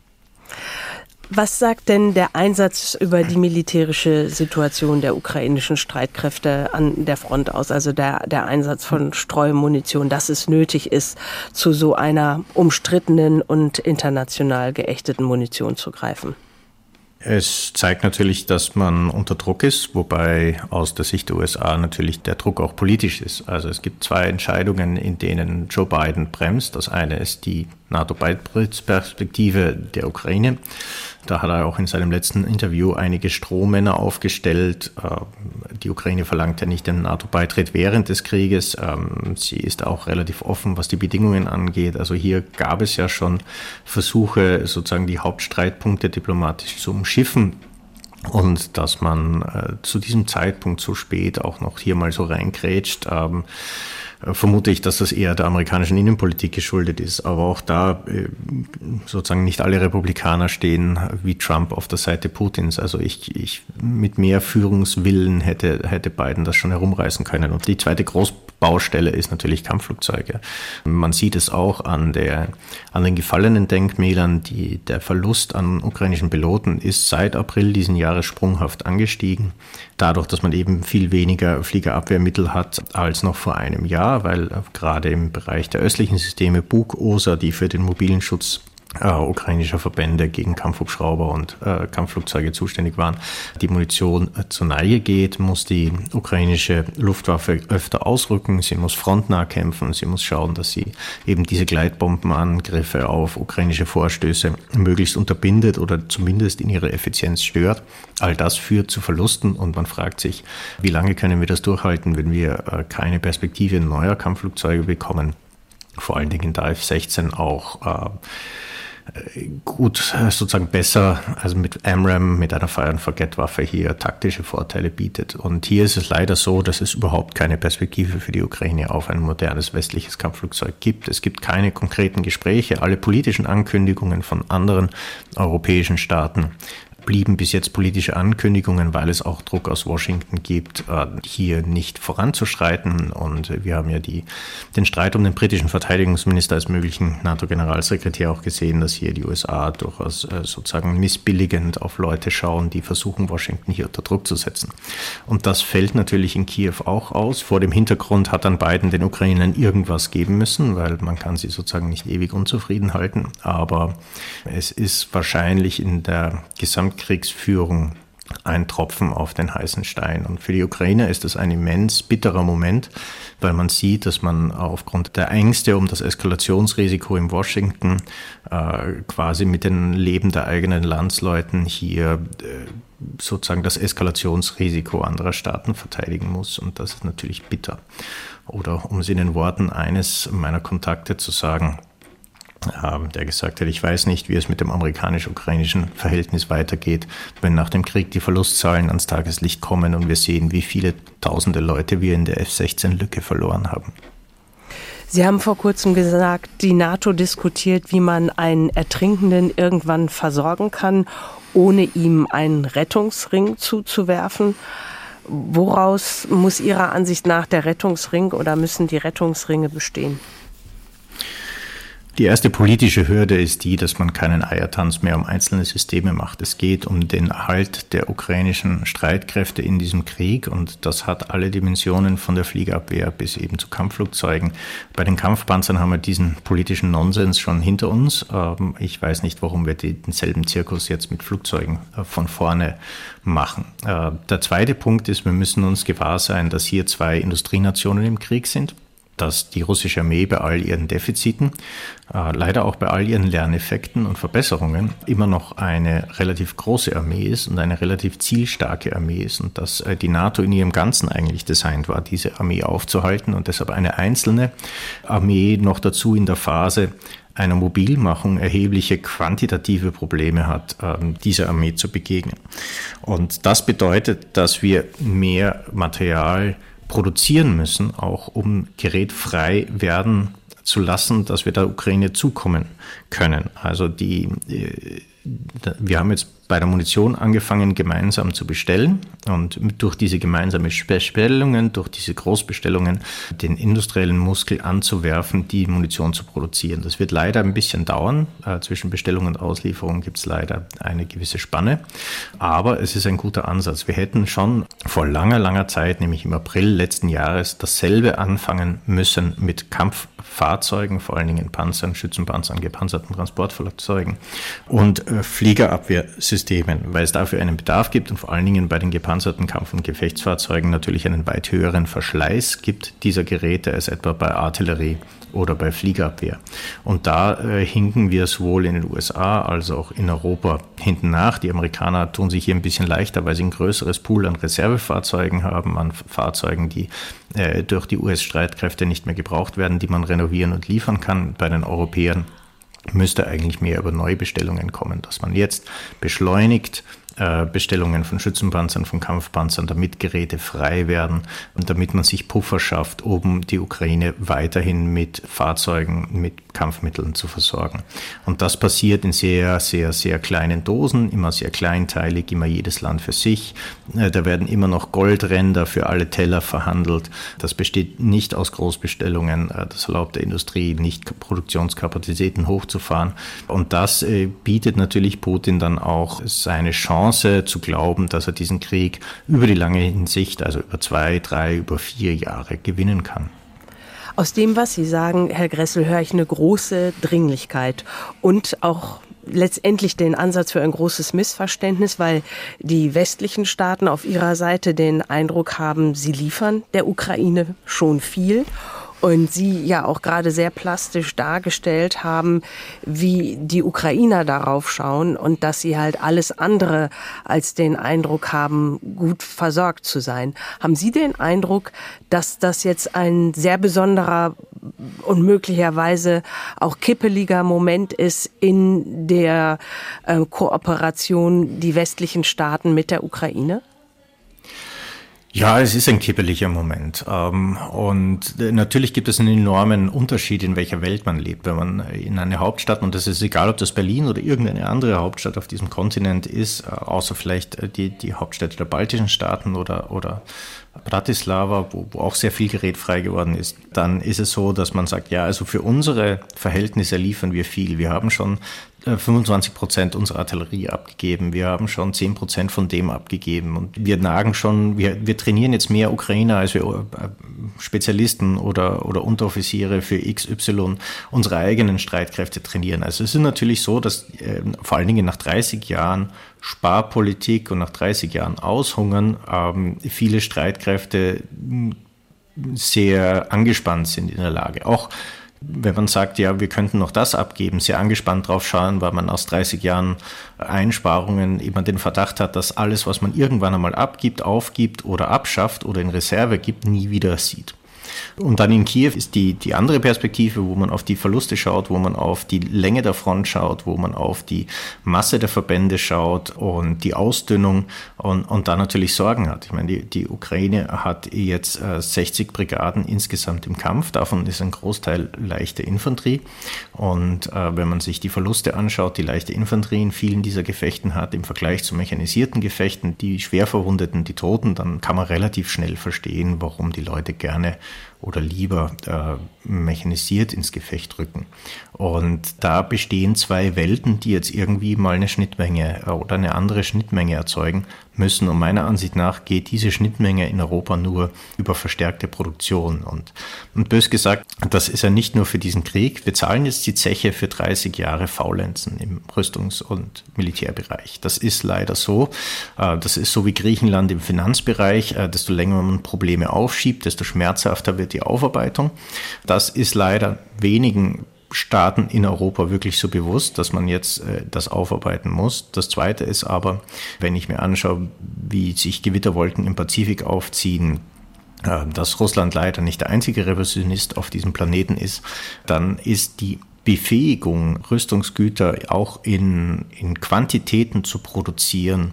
Was sagt denn der Einsatz über die militärische Situation der ukrainischen Streitkräfte an der Front aus? Also der Einsatz von Streumunition, dass es nötig ist, zu so einer umstrittenen und international geächteten Munition zu greifen? Es zeigt natürlich, dass man unter Druck ist, wobei aus der Sicht der USA natürlich der Druck auch politisch ist. Also es gibt zwei Entscheidungen, in denen Joe Biden bremst. Das eine ist die NATO-Beitrittsperspektive der Ukraine. Da hat er auch in seinem letzten Interview einige Strohmänner aufgestellt. Die Ukraine verlangt ja nicht den NATO-Beitritt während des Krieges. Sie ist auch relativ offen, was die Bedingungen angeht. Also hier gab es ja schon Versuche, sozusagen die Hauptstreitpunkte diplomatisch zu umschiffen. Und dass man zu diesem Zeitpunkt so spät auch noch hier mal so reingrätscht, vermute ich, dass das eher der amerikanischen Innenpolitik geschuldet ist. Aber auch da sozusagen nicht alle Republikaner stehen wie Trump auf der Seite Putins. Also ich mit mehr Führungswillen hätte Biden das schon herumreißen können. Und die zweite Großbaustelle ist natürlich Kampfflugzeuge. Man sieht es auch an den gefallenen Denkmälern. Der Verlust an ukrainischen Piloten ist seit April diesen Jahres sprunghaft angestiegen. Dadurch, dass man eben viel weniger Fliegerabwehrmittel hat als noch vor einem Jahr, weil gerade im Bereich der östlichen Systeme Buk, OSA, die für den mobilen Schutz ukrainischer Verbände gegen Kampfhubschrauber und Kampfflugzeuge zuständig waren, die Munition zur Neige geht, muss die ukrainische Luftwaffe öfter ausrücken, sie muss frontnah kämpfen, sie muss schauen, dass sie eben diese Gleitbombenangriffe auf ukrainische Vorstöße möglichst unterbindet oder zumindest in ihrer Effizienz stört. All das führt zu Verlusten und man fragt sich, wie lange können wir das durchhalten, wenn wir keine Perspektive neuer Kampfflugzeuge bekommen, vor allen Dingen der F-16 auch gut, sozusagen besser, also mit AMRAAM, mit einer Fire-and-Forget-Waffe hier taktische Vorteile bietet. Und hier ist es leider so, dass es überhaupt keine Perspektive für die Ukraine auf ein modernes westliches Kampfflugzeug gibt. Es gibt keine konkreten Gespräche. Alle politischen Ankündigungen von anderen europäischen Staaten blieben bis jetzt politische Ankündigungen, weil es auch Druck aus Washington gibt, hier nicht voranzuschreiten. Und wir haben ja den Streit um den britischen Verteidigungsminister als möglichen NATO-Generalsekretär auch gesehen, dass hier die USA durchaus sozusagen missbilligend auf Leute schauen, die versuchen, Washington hier unter Druck zu setzen. Und das fällt natürlich in Kiew auch aus. Vor dem Hintergrund hat dann Biden den Ukrainern irgendwas geben müssen, weil man kann sie sozusagen nicht ewig unzufrieden halten. Aber es ist wahrscheinlich in der Kriegsführung ein Tropfen auf den heißen Stein. Und für die Ukrainer ist das ein immens bitterer Moment, weil man sieht, dass man aufgrund der Ängste um das Eskalationsrisiko in Washington quasi mit dem Leben der eigenen Landsleuten hier sozusagen das Eskalationsrisiko anderer Staaten verteidigen muss. Und das ist natürlich bitter. Oder um es in den Worten eines meiner Kontakte zu sagen, der gesagt hat, ich weiß nicht, wie es mit dem amerikanisch-ukrainischen Verhältnis weitergeht, wenn nach dem Krieg die Verlustzahlen ans Tageslicht kommen und wir sehen, wie viele tausende Leute wir in der F-16-Lücke verloren haben. Sie haben vor kurzem gesagt, die NATO diskutiert, wie man einen Ertrinkenden irgendwann versorgen kann, ohne ihm einen Rettungsring zuzuwerfen. Woraus muss Ihrer Ansicht nach der Rettungsring oder müssen die Rettungsringe bestehen? Die erste politische Hürde ist die, dass man keinen Eiertanz mehr um einzelne Systeme macht. Es geht um den Erhalt der ukrainischen Streitkräfte in diesem Krieg und das hat alle Dimensionen von der Fliegerabwehr bis eben zu Kampfflugzeugen. Bei den Kampfpanzern haben wir diesen politischen Nonsens schon hinter uns. Ich weiß nicht, warum wir denselben Zirkus jetzt mit Flugzeugen von vorne machen. Der zweite Punkt ist, wir müssen uns gewahr sein, dass hier zwei Industrienationen im Krieg sind. Dass die russische Armee bei all ihren Defiziten, leider auch bei all ihren Lerneffekten und Verbesserungen immer noch eine relativ große Armee ist und eine relativ zielstarke Armee ist und dass die NATO in ihrem Ganzen eigentlich designt war, diese Armee aufzuhalten und deshalb eine einzelne Armee noch dazu in der Phase einer Mobilmachung erhebliche quantitative Probleme hat, dieser Armee zu begegnen. Und das bedeutet, dass wir mehr Material produzieren müssen, auch um Gerät frei werden zu lassen, dass wir der Ukraine zukommen können. Also wir haben jetzt bei der Munition angefangen, gemeinsam zu bestellen und durch diese gemeinsamen Bestellungen, durch diese Großbestellungen den industriellen Muskel anzuwerfen, die Munition zu produzieren. Das wird leider ein bisschen dauern. Zwischen Bestellung und Auslieferung gibt es leider eine gewisse Spanne, aber es ist ein guter Ansatz. Wir hätten schon vor langer, langer Zeit, nämlich im April letzten Jahres, dasselbe anfangen müssen mit Kampffahrzeugen, vor allen Dingen Panzern, Schützenpanzern, gepanzerten Transportfahrzeugen und Fliegerabwehrsystemen, weil es dafür einen Bedarf gibt und vor allen Dingen bei den gepanzerten Kampf- und Gefechtsfahrzeugen natürlich einen weit höheren Verschleiß gibt dieser Geräte als etwa bei Artillerie oder bei Fliegerabwehr. Und da hinken wir sowohl in den USA als auch in Europa hinten nach. Die Amerikaner tun sich hier ein bisschen leichter, weil sie ein größeres Pool an Reservefahrzeugen haben, an Fahrzeugen, die durch die US-Streitkräfte nicht mehr gebraucht werden, die man renovieren und liefern kann. Bei den Europäern müsste eigentlich mehr über Neubestellungen kommen, dass man jetzt beschleunigt Bestellungen von Schützenpanzern, von Kampfpanzern, damit Geräte frei werden und damit man sich Puffer schafft, um die Ukraine weiterhin mit Fahrzeugen, mit Kampfmitteln zu versorgen. Und das passiert in sehr, sehr, sehr kleinen Dosen, immer sehr kleinteilig, immer jedes Land für sich. Da werden immer noch Goldränder für alle Teller verhandelt. Das besteht nicht aus Großbestellungen. Das erlaubt der Industrie nicht, Produktionskapazitäten hochzufahren. Und das bietet natürlich Putin dann auch seine Chance zu glauben, dass er diesen Krieg über die lange Hinsicht, also über 2, 3, über 4 Jahre gewinnen kann. Aus dem, was Sie sagen, Herr Gressel, höre ich eine große Dringlichkeit und auch letztendlich den Ansatz für ein großes Missverständnis, weil die westlichen Staaten auf ihrer Seite den Eindruck haben, sie liefern der Ukraine schon viel. Und Sie ja auch gerade sehr plastisch dargestellt haben, wie die Ukrainer darauf schauen und dass sie halt alles andere als den Eindruck haben, gut versorgt zu sein. Haben Sie den Eindruck, dass das jetzt ein sehr besonderer und möglicherweise auch kippeliger Moment ist in der Kooperation die westlichen Staaten mit der Ukraine? Ja, es ist ein kippeliger Moment. Und natürlich gibt es einen enormen Unterschied, in welcher Welt man lebt. Wenn man in eine Hauptstadt, und das ist egal, ob das Berlin oder irgendeine andere Hauptstadt auf diesem Kontinent ist, außer vielleicht die Hauptstädte der baltischen Staaten oder Bratislava, wo auch sehr viel Gerät frei geworden ist, dann ist es so, dass man sagt, ja, also für unsere Verhältnisse liefern wir viel. Wir haben schon 25% unserer Artillerie abgegeben. Wir haben schon 10% von dem abgegeben. Und wir nagen schon, wir trainieren jetzt mehr Ukrainer, als wir Spezialisten oder Unteroffiziere für XY unsere eigenen Streitkräfte trainieren. Also es ist natürlich so, dass vor allen Dingen nach 30 Jahren Sparpolitik und nach 30 Jahren Aushungern viele Streitkräfte sehr angespannt sind in der Lage. Auch wenn man sagt, ja, wir könnten noch das abgeben, sehr angespannt drauf schauen, weil man aus 30 Jahren Einsparungen eben den Verdacht hat, dass alles, was man irgendwann einmal abgibt, aufgibt oder abschafft oder in Reserve gibt, nie wieder sieht. Und dann in Kiew ist die andere Perspektive, wo man auf die Verluste schaut, wo man auf die Länge der Front schaut, wo man auf die Masse der Verbände schaut und die Ausdünnung und da natürlich Sorgen hat. Ich meine, die Ukraine hat jetzt 60 Brigaden insgesamt im Kampf, davon ist ein Großteil leichte Infanterie. Und wenn man sich die Verluste anschaut, die leichte Infanterie in vielen dieser Gefechten hat, im Vergleich zu mechanisierten Gefechten, die Schwerverwundeten, die Toten, dann kann man relativ schnell verstehen, warum die Leute gerne oder lieber mechanisiert ins Gefecht rücken. Und da bestehen zwei Welten, die jetzt irgendwie mal eine Schnittmenge oder eine andere Schnittmenge erzeugen müssen. Und meiner Ansicht nach geht diese Schnittmenge in Europa nur über verstärkte Produktion. Und bös gesagt, das ist ja nicht nur für diesen Krieg. Wir zahlen jetzt die Zeche für 30 Jahre Faulenzen im Rüstungs- und Militärbereich. Das ist leider so. Das ist so wie Griechenland im Finanzbereich. Desto länger man Probleme aufschiebt, desto schmerzhafter wird die Aufarbeitung. Das ist leider wenigen Staaten in Europa wirklich so bewusst, dass man jetzt das aufarbeiten muss. Das Zweite ist aber, wenn ich mir anschaue, wie sich Gewitterwolken im Pazifik aufziehen, dass Russland leider nicht der einzige Revisionist auf diesem Planeten ist, dann ist die Befähigung, Rüstungsgüter auch in Quantitäten zu produzieren,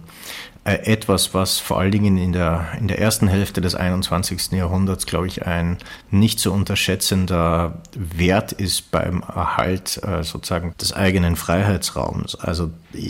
etwas, was vor allen Dingen in der ersten Hälfte des 21. Jahrhunderts, glaube ich, ein nicht zu unterschätzender Wert ist beim Erhalt sozusagen des eigenen Freiheitsraums. Also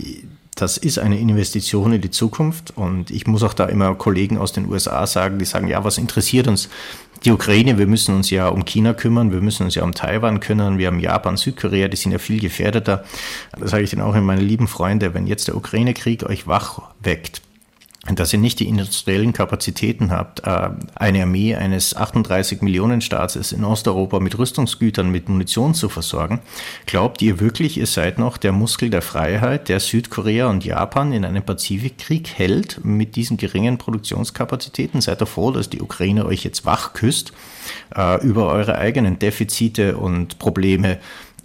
das ist eine Investition in die Zukunft und ich muss auch da immer Kollegen aus den USA sagen, die sagen, ja, was interessiert uns die Ukraine? Wir müssen uns ja um China kümmern, wir müssen uns ja um Taiwan kümmern, wir haben Japan, Südkorea, die sind ja viel gefährdeter. Das sage ich dann auch in meine lieben Freunde, wenn jetzt der Ukraine-Krieg euch wach weckt, dass ihr nicht die industriellen Kapazitäten habt, eine Armee eines 38-Millionen-Staates in Osteuropa mit Rüstungsgütern, mit Munition zu versorgen. Glaubt ihr wirklich, ihr seid noch der Muskel der Freiheit, der Südkorea und Japan in einem Pazifikkrieg hält mit diesen geringen Produktionskapazitäten? Seid ihr froh, dass die Ukraine euch jetzt wach küsst über eure eigenen Defizite und Probleme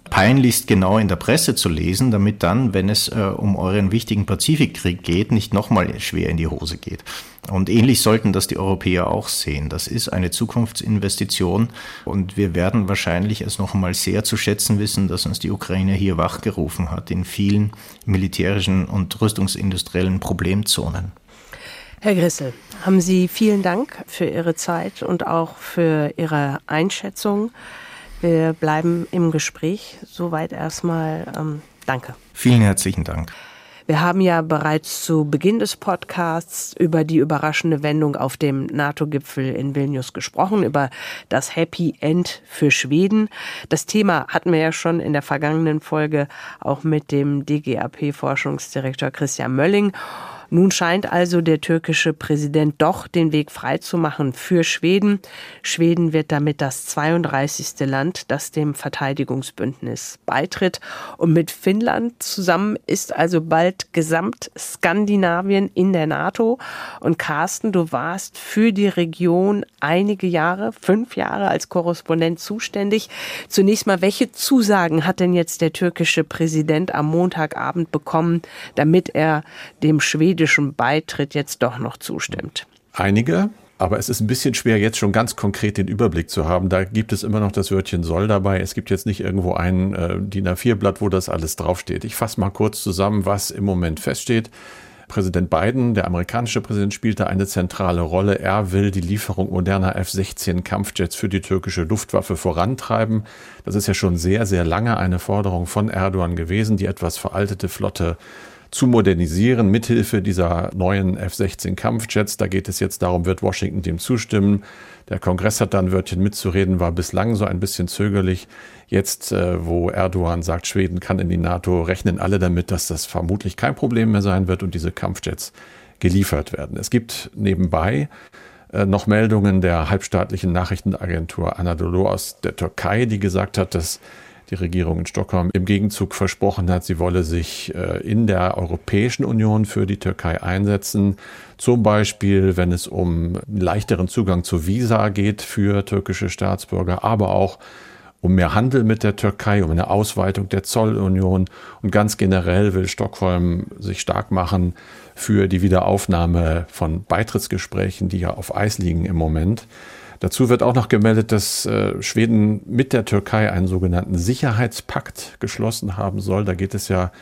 peinlichst genau in der Presse zu lesen, damit dann, wenn es um euren wichtigen Pazifikkrieg geht, nicht nochmal schwer in die Hose geht. Und ähnlich sollten das die Europäer auch sehen. Das ist eine Zukunftsinvestition und wir werden wahrscheinlich es noch einmal sehr zu schätzen wissen, dass uns die Ukraine hier wachgerufen hat in vielen militärischen und rüstungsindustriellen Problemzonen. Herr Grissel, haben Sie vielen Dank für Ihre Zeit und auch für Ihre Einschätzung. Wir bleiben im Gespräch. Soweit erstmal danke. Vielen herzlichen Dank. Wir haben ja bereits zu Beginn des Podcasts über die überraschende Wendung auf dem NATO-Gipfel in Vilnius gesprochen, über das Happy End für Schweden. Das Thema hatten wir ja schon in der vergangenen Folge auch mit dem DGAP-Forschungsdirektor Christian Mölling. Nun scheint also der türkische Präsident doch den Weg freizumachen für Schweden. Schweden wird damit das 32. Land, das dem Verteidigungsbündnis beitritt. Und mit Finnland zusammen ist also bald Gesamtskandinavien in der NATO. Und Carsten, du warst für die Region einige Jahre, 5 Jahre als Korrespondent zuständig. Zunächst mal, welche Zusagen hat denn jetzt der türkische Präsident am Montagabend bekommen, damit er dem schwedischen Beitritt jetzt doch noch zustimmt? Einige, aber es ist ein bisschen schwer, jetzt schon ganz konkret den Überblick zu haben. Da gibt es immer noch das Wörtchen soll dabei. Es gibt jetzt nicht irgendwo ein DIN A4-Blatt, wo das alles draufsteht. Ich fasse mal kurz zusammen, was im Moment feststeht. Präsident Biden, der amerikanische Präsident, spielt da eine zentrale Rolle. Er will die Lieferung moderner F-16 Kampfjets für die türkische Luftwaffe vorantreiben. Das ist ja schon sehr, sehr lange eine Forderung von Erdogan gewesen, die etwas veraltete Flotte zu modernisieren, mithilfe dieser neuen F-16 Kampfjets. Da geht es jetzt darum, wird Washington dem zustimmen. Der Kongress hat da ein Wörtchen mitzureden, war bislang so ein bisschen zögerlich. Jetzt, wo Erdogan sagt, Schweden kann in die NATO, rechnen alle damit, dass das vermutlich kein Problem mehr sein wird und diese Kampfjets geliefert werden. Es gibt nebenbei noch Meldungen der halbstaatlichen Nachrichtenagentur Anadolu aus der Türkei, die gesagt hat, dass die Regierung in Stockholm im Gegenzug versprochen hat, sie wolle sich in der Europäischen Union für die Türkei einsetzen. Zum Beispiel, wenn es um leichteren Zugang zu Visa geht für türkische Staatsbürger, aber auch um mehr Handel mit der Türkei, um eine Ausweitung der Zollunion. Und ganz generell will Stockholm sich stark machen für die Wiederaufnahme von Beitrittsgesprächen, die ja auf Eis liegen im Moment. Dazu wird auch noch gemeldet, dass Schweden mit der Türkei einen sogenannten Sicherheitspakt geschlossen haben soll. Da geht es ja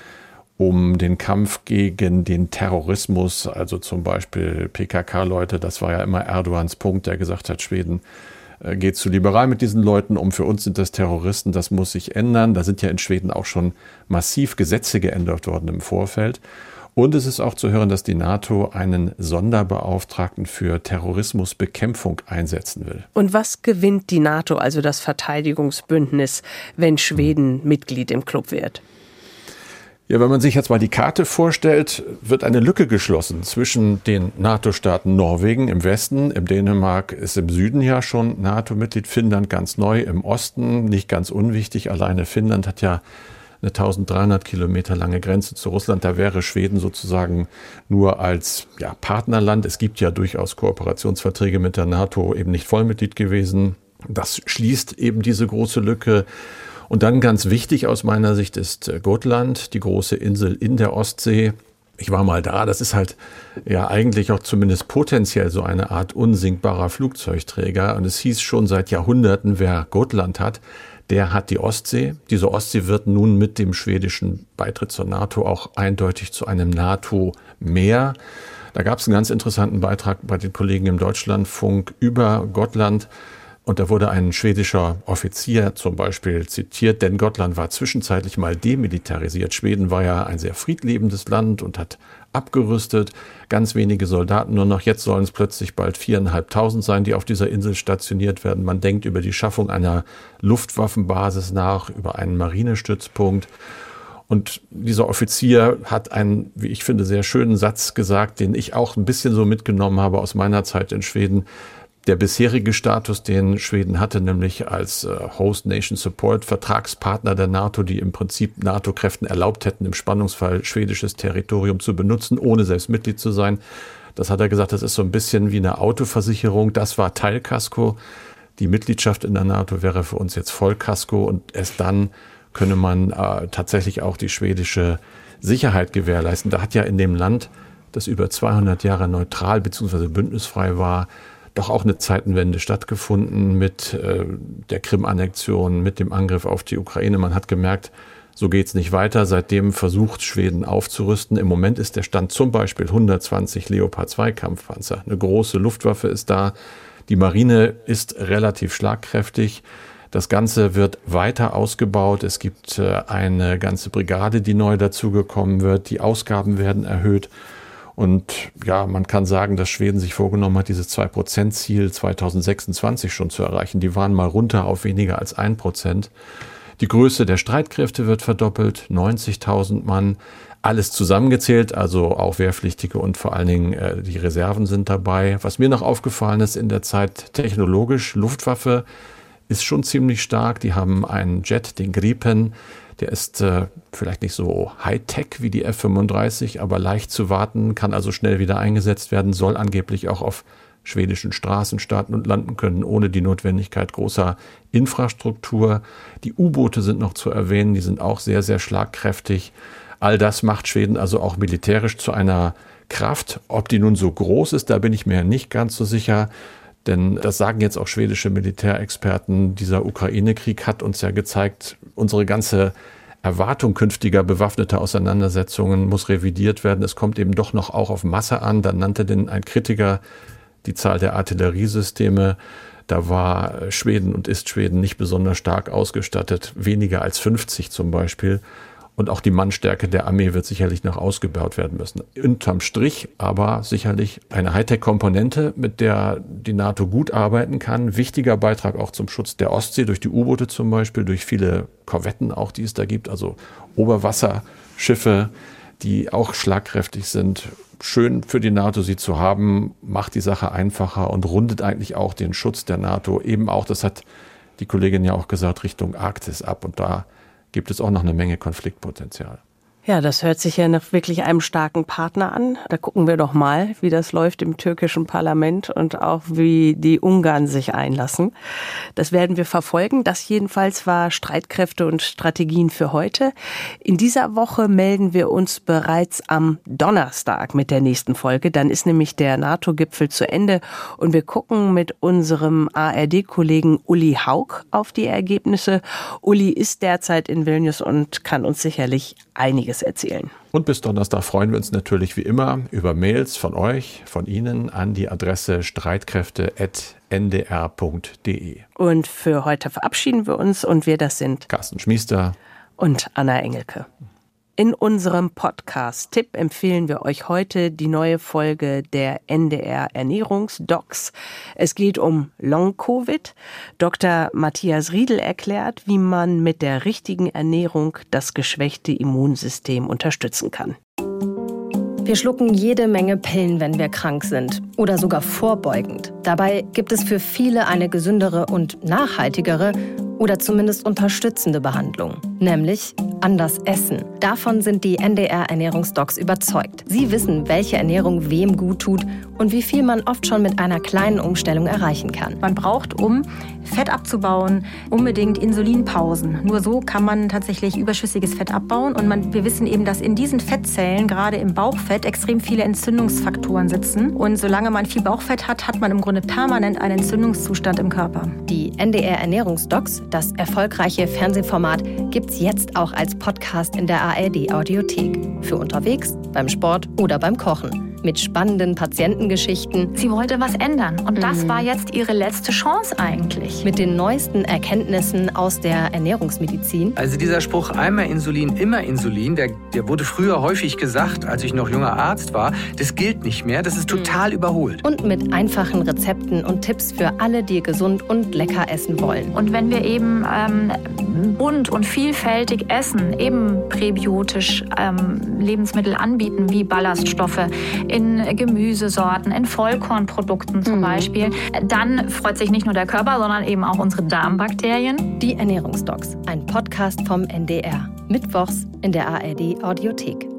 um den Kampf gegen den Terrorismus, also zum Beispiel PKK-Leute. Das war ja immer Erdogans Punkt, der gesagt hat, Schweden geht zu liberal mit diesen Leuten für uns sind das Terroristen, das muss sich ändern. Da sind ja in Schweden auch schon massiv Gesetze geändert worden im Vorfeld. Und es ist auch zu hören, dass die NATO einen Sonderbeauftragten für Terrorismusbekämpfung einsetzen will. Und was gewinnt die NATO, also das Verteidigungsbündnis, wenn Schweden Mitglied im Club wird? Ja, wenn man sich jetzt mal die Karte vorstellt, wird eine Lücke geschlossen zwischen den NATO-Staaten Norwegen im Westen, im Dänemark ist im Süden ja schon NATO-Mitglied, Finnland ganz neu im Osten, nicht ganz unwichtig. Alleine Finnland hat ja eine 1300 Kilometer lange Grenze zu Russland. Da wäre Schweden sozusagen nur als Partnerland. Es gibt ja durchaus Kooperationsverträge mit der NATO, eben nicht Vollmitglied gewesen. Das schließt eben diese große Lücke. Und dann ganz wichtig aus meiner Sicht ist Gotland, die große Insel in der Ostsee. Ich war mal da, das ist halt ja eigentlich auch zumindest potenziell so eine Art unsinkbarer Flugzeugträger. Und es hieß schon seit Jahrhunderten, wer Gotland hat, der hat die Ostsee. Diese Ostsee wird nun mit dem schwedischen Beitritt zur NATO auch eindeutig zu einem NATO-Meer. Da gab es einen ganz interessanten Beitrag bei den Kollegen im Deutschlandfunk über Gotland. Und da wurde ein schwedischer Offizier zum Beispiel zitiert, denn Gotland war zwischenzeitlich mal demilitarisiert. Schweden war ja ein sehr friedliebendes Land und hat abgerüstet. Ganz wenige Soldaten nur noch. Jetzt sollen es plötzlich bald 4.500 sein, die auf dieser Insel stationiert werden. Man denkt über die Schaffung einer Luftwaffenbasis nach, über einen Marinestützpunkt. Und dieser Offizier hat einen, wie ich finde, sehr schönen Satz gesagt, den ich auch ein bisschen so mitgenommen habe aus meiner Zeit in Schweden. Der bisherige Status, den Schweden hatte, nämlich als Host Nation Support Vertragspartner der NATO, die im Prinzip NATO-Kräften erlaubt hätten, im Spannungsfall schwedisches Territorium zu benutzen, ohne selbst Mitglied zu sein. Das hat er gesagt, das ist so ein bisschen wie eine Autoversicherung. Das war Teilkasko. Die Mitgliedschaft in der NATO wäre für uns jetzt Vollkasko und erst dann könne man tatsächlich auch die schwedische Sicherheit gewährleisten. Da hat ja in dem Land, das über 200 Jahre neutral bzw. bündnisfrei war, doch auch eine Zeitenwende stattgefunden mit der Krim-Annexion, mit dem Angriff auf die Ukraine. Man hat gemerkt, so geht's nicht weiter. Seitdem versucht Schweden aufzurüsten. Im Moment ist der Stand zum Beispiel 120 Leopard 2 Kampfpanzer. Eine große Luftwaffe ist da. Die Marine ist relativ schlagkräftig. Das Ganze wird weiter ausgebaut. Es gibt eine ganze Brigade, die neu dazugekommen wird. Die Ausgaben werden erhöht. Und ja, man kann sagen, dass Schweden sich vorgenommen hat, dieses 2%-Ziel 2026 schon zu erreichen. Die waren mal runter auf weniger als 1%. Die Größe der Streitkräfte wird verdoppelt, 90.000 Mann. Alles zusammengezählt, also auch Wehrpflichtige und vor allen Dingen die Reserven sind dabei. Was mir noch aufgefallen ist in der Zeit technologisch, Luftwaffe ist schon ziemlich stark. Die haben einen Jet, den Gripen. Der ist vielleicht nicht so Hightech wie die F-35, aber leicht zu warten, kann also schnell wieder eingesetzt werden, soll angeblich auch auf schwedischen Straßen starten und landen können, ohne die Notwendigkeit großer Infrastruktur. Die U-Boote sind noch zu erwähnen, die sind auch sehr, sehr schlagkräftig. All das macht Schweden also auch militärisch zu einer Kraft. Ob die nun so groß ist, da bin ich mir nicht ganz so sicher. Denn das sagen jetzt auch schwedische Militärexperten. Dieser Ukraine-Krieg hat uns ja gezeigt, unsere ganze Erwartung künftiger bewaffneter Auseinandersetzungen muss revidiert werden. Es kommt eben doch noch auch auf Masse an. Dann nannte denn ein Kritiker die Zahl der Artilleriesysteme. Da war Schweden und ist Schweden nicht besonders stark ausgestattet. Weniger als 50 zum Beispiel. Und auch die Mannstärke der Armee wird sicherlich noch ausgebaut werden müssen. Unterm Strich aber sicherlich eine Hightech-Komponente, mit der die NATO gut arbeiten kann. Wichtiger Beitrag auch zum Schutz der Ostsee durch die U-Boote zum Beispiel, durch viele Korvetten auch, die es da gibt. Also Oberwasserschiffe, die auch schlagkräftig sind. Schön für die NATO, sie zu haben, macht die Sache einfacher und rundet eigentlich auch den Schutz der NATO eben auch, das hat die Kollegin ja auch gesagt, Richtung Arktis ab. Und da gibt es auch noch eine Menge Konfliktpotenzial. Ja, das hört sich ja nach wirklich einem starken Partner an. Da gucken wir doch mal, wie das läuft im türkischen Parlament und auch wie die Ungarn sich einlassen. Das werden wir verfolgen. Das jedenfalls war Streitkräfte und Strategien für heute. In dieser Woche melden wir uns bereits am Donnerstag mit der nächsten Folge. Dann ist nämlich der NATO-Gipfel zu Ende und wir gucken mit unserem ARD-Kollegen Uli Haug auf die Ergebnisse. Uli ist derzeit in Vilnius und kann uns sicherlich einiges erzählen. Und bis Donnerstag freuen wir uns natürlich wie immer über Mails von euch, von Ihnen an die Adresse streitkräfte@ndr.de. Und für heute verabschieden wir uns und wir, das sind Carsten Schmiester und Anna Engelke. In unserem Podcast-Tipp empfehlen wir euch heute die neue Folge der NDR Ernährungsdocs. Es geht um Long-Covid. Dr. Matthias Riedel erklärt, wie man mit der richtigen Ernährung das geschwächte Immunsystem unterstützen kann. Wir schlucken jede Menge Pillen, wenn wir krank sind oder sogar vorbeugend. Dabei gibt es für viele eine gesündere und nachhaltigere oder zumindest unterstützende Behandlung, nämlich anders essen. Davon sind die NDR-Ernährungsdocs überzeugt. Sie wissen, welche Ernährung wem gut tut und wie viel man oft schon mit einer kleinen Umstellung erreichen kann. Man braucht, um Fett abzubauen, unbedingt Insulinpausen. Nur so kann man tatsächlich überschüssiges Fett abbauen. Und wir wissen eben, dass in diesen Fettzellen, gerade im Bauchfett, extrem viele Entzündungsfaktoren sitzen. Und solange man viel Bauchfett hat, hat man im Grunde permanent einen Entzündungszustand im Körper. Die NDR-Ernährungsdocs, das erfolgreiche Fernsehformat, gibt's jetzt auch als Podcast in der ARD-Audiothek. Für unterwegs, beim Sport oder beim Kochen. Mit spannenden Patientengeschichten. Sie wollte was ändern und das war jetzt ihre letzte Chance eigentlich. Mit den neuesten Erkenntnissen aus der Ernährungsmedizin. Also dieser Spruch, einmal Insulin, immer Insulin, der wurde früher häufig gesagt, als ich noch junger Arzt war. Das gilt nicht mehr, das ist total überholt. Und mit einfachen Rezepten und Tipps für alle, die gesund und lecker essen wollen. Und wenn wir eben bunt und vielfältig essen, eben präbiotisch Lebensmittel anbieten, wie Ballaststoffe, in Gemüsesorten, in Vollkornprodukten zum Beispiel, dann freut sich nicht nur der Körper, sondern eben auch unsere Darmbakterien. Die Ernährungsdocs, ein Podcast vom NDR. Mittwochs in der ARD Audiothek.